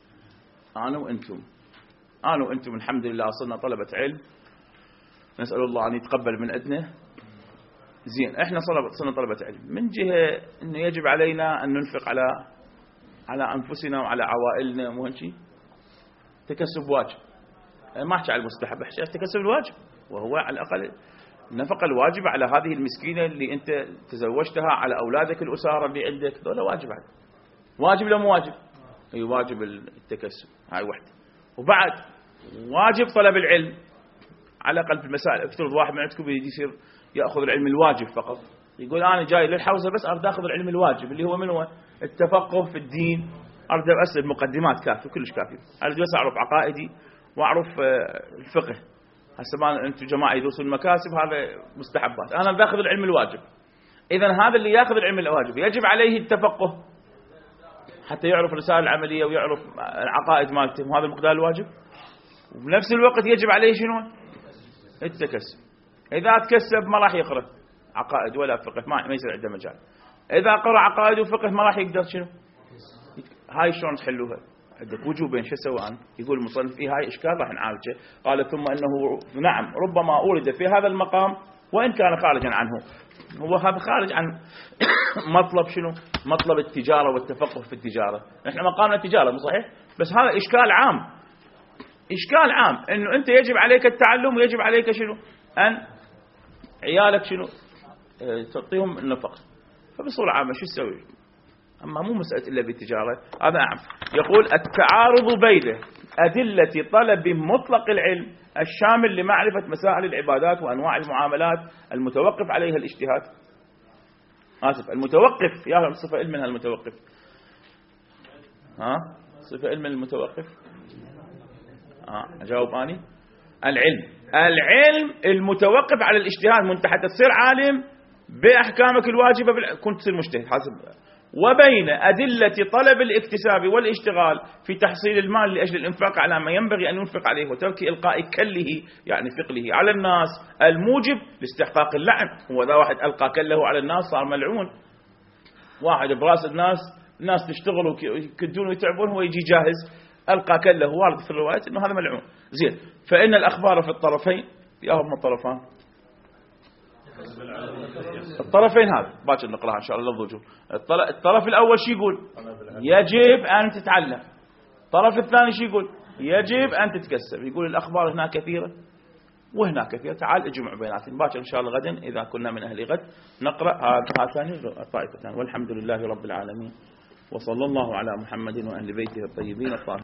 أنا وأنتم الحمد لله صرنا طلبة علم، نسأل الله أن يتقبل من عندنا. زين، إحنا صرنا طلبة علم، من جهة أنه يجب علينا أن ننفق على أنفسنا وعلى عوائلنا، مو هالشيء تكسب واجب. ما أحكي على المستحب، أحكي على التكسب الواجب، وهو على الأقل النفقة الواجبة على هذه المسكينة اللي أنت تزوجتها، على أولادك الأسارة اللي عندك، دولة واجب عليك. واجب لا مو واجب؟ أي واجب التكسب، هاي واحدة. وبعد واجب طلب العلم على الأقل في المسائل. افترض واحد من عندكم يجي يصير يأخذ العلم الواجب فقط، يقول أنا جاي للحوزة بس أريد أخذ العلم الواجب اللي هو من هو التفقه في الدين، أريد أسأل مقدمات كافية كلش كافية، أريد بس أعرف عقائدي وأعرف الفقه. هسه ما أنتم جماعة يدرسون المكاسب، هذا مستحبات، أنا أريد أخذ العلم الواجب. إذا هذا اللي يأخذ العلم الواجب يجب عليه التفقه حتى يعرف الرسالة العملية ويعرف العقائد مالته، وهذا المقدار الواجب. وبنفس الوقت يجب عليه شنو؟ التكسب. إذا تكسب ما راح يقرأ عقائد ولا فقه، ما يصير عنده مجال. إذا قرأ عقائد وفقه ما راح يقدر شنو؟ هاي شلون تحلوها؟ عندك وجوبين، شو سوى أنت؟ يقول المصنف في هاي إشكال راح نعالجه. قال ثم أنه نعم ربما أورد في هذا المقام وإن كان خارجا عنه، هو هذا خارج عن مطلب شنو؟ مطلب التجارة والتفقه في التجارة. نحن مقامنا التجارة مو صحيح؟ بس هذا إشكال عام، إشكال عام إنه أنت يجب عليك التعلم ويجب عليك شنو؟ أن عيالك شنو؟ تعطيهم النفقة. فبصورة عامة شو تسوي؟ أما مو مسألة إلا بالتجارة. هذا عام. يقول التعارض بين أدلة طلب مطلق العلم الشامل لمعرفة مسائل العبادات وأنواع المعاملات المتوقف عليها الاجتهاد. آسف، المتوقف، يا صفة علم منها المتوقف. صفة علم المتوقف. أجاوب أني. العلم المتوقف على الاجتهاد، من تحت تصير عالم بأحكامك الواجبة كنت تصير مجتهد حسب. وبين أدلة طلب الاكتساب والاشتغال في تحصيل المال لأجل الإنفاق على ما ينبغي أن ينفق عليه وترك إلقاء كله يعني ثقله على الناس الموجب لاستحقاق اللعن. هو ذا واحد ألقى كله على الناس صار ملعون. واحد براس الناس تشتغل ويكدون ويتعبون، هو يجي جاهز ألقى كله. وارد في الروايات أنه هذا ملعون. زين، فإن الأخبار في الطرفين، يا هم الطرفان، الطرفين هذا باكر نقراها إن شاء الله لفظ وجوه. الطرف الأول شو يقول؟ يجب أن تتعلم. الطرف الثاني شو يقول؟ يجب أن تتكسب. يقول الأخبار هنا كثيرة وهنا كثيرة، تعال اجمع بيناتهم. باكر إن شاء الله غدا إذا كنا من أهل غد نقرأ هاتان الطائفتان. والحمد لله رب العالمين، وصلى الله على محمد وأهل بيته الطيبين الطاهرين.